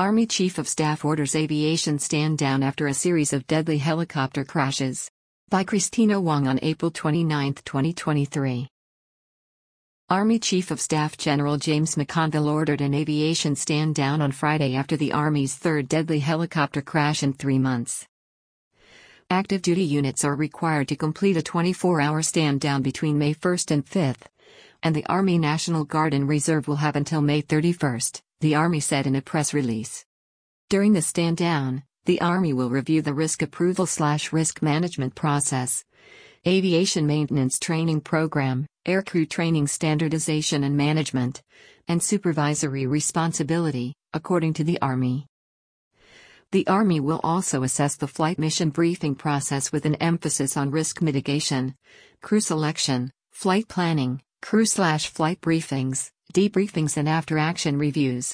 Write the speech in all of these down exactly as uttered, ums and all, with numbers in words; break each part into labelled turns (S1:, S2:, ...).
S1: Army Chief of Staff orders aviation stand down after a series of deadly helicopter crashes. By Christina Wong on April twenty-ninth, twenty twenty-three. Army Chief of Staff General James McConville ordered an aviation stand down on Friday after the Army's third deadly helicopter crash in three months. Active duty units are required to complete a twenty-four hour stand down between May first and fifth, and the Army National Guard and Reserve will have until May thirty-first, the Army said in a press release. During the stand down, the Army will review the risk approval slash risk management process, aviation maintenance training program, aircrew training standardization and management, and supervisory responsibility, according to the Army. The Army will also assess the flight mission briefing process with an emphasis on risk mitigation, crew selection, flight planning, crew slash flight briefings, debriefings and after-action reviews.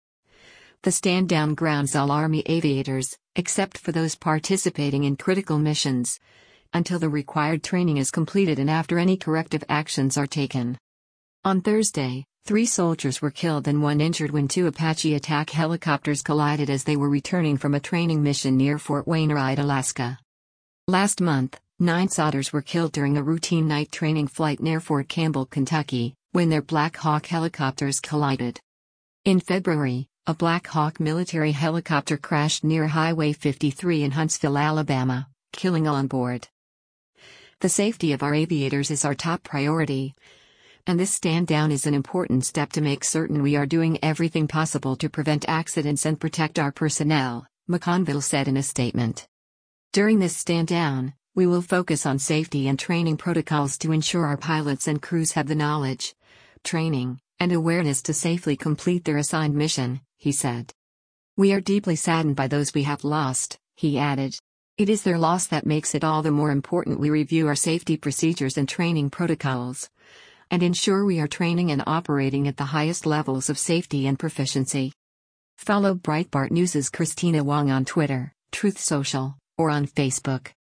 S1: The stand-down grounds all Army aviators, except for those participating in critical missions, until the required training is completed and after any corrective actions are taken. On Thursday, three soldiers were killed and one injured when two Apache attack helicopters collided as they were returning from a training mission near Fort Wainwright, Alaska. Last month, nine Solders were killed during a routine night training flight near Fort Campbell, Kentucky, when their Black Hawk helicopters collided. In February, a Black Hawk military helicopter crashed near Highway fifty-three in Huntsville, Alabama, killing all on board. The safety of our aviators is our top priority, and this stand down is an important step to make certain we are doing everything possible to prevent accidents and protect our personnel, McConville said in a statement. During this stand down, we will focus on safety and training protocols to ensure our pilots and crews have the knowledge, training, and awareness to safely complete their assigned mission, he said. We are deeply saddened by those we have lost, he added. It is their loss that makes it all the more important we review our safety procedures and training protocols, and ensure we are training and operating at the highest levels of safety and proficiency. Follow Breitbart News' Christina Wong on Twitter, Truth Social, or on Facebook.